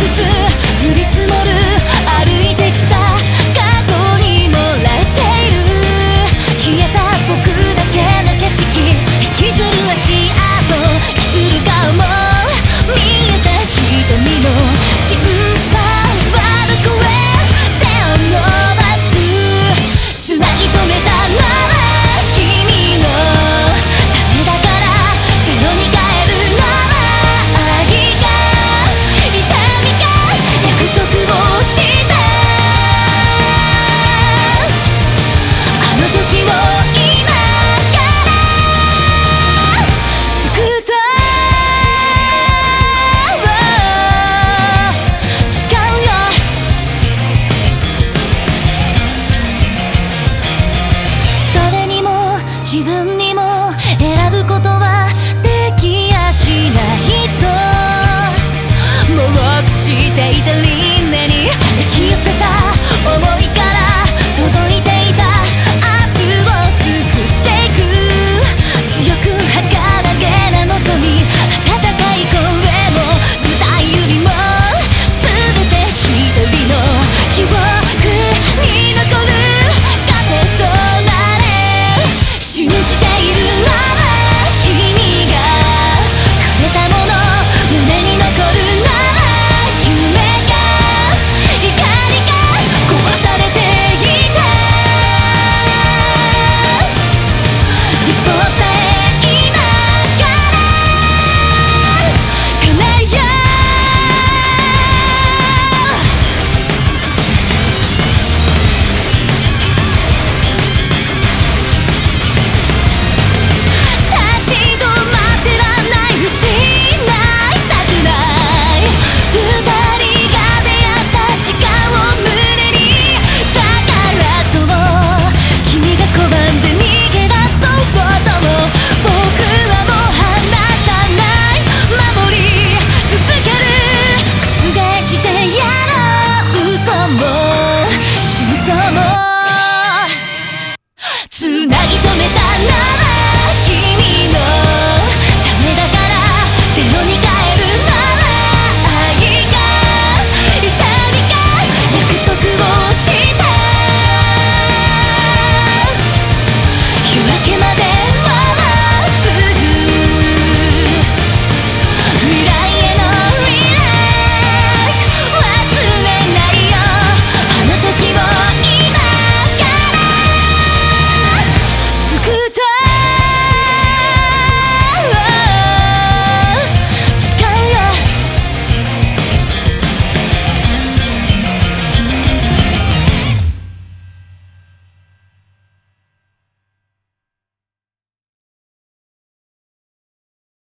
つ降り積もる歩いてきた過去にもらっている消えた僕だけの景色引きずる足跡気する顔も見えた瞳の心配はどこへ手を伸ばすつなぎ止めたのは君のためだからゼロに変えるのは愛が痛みが約束をしたあの時を今から救うと誓うよ誰にも自分にも選ぶことはできやしないともう朽ちていたり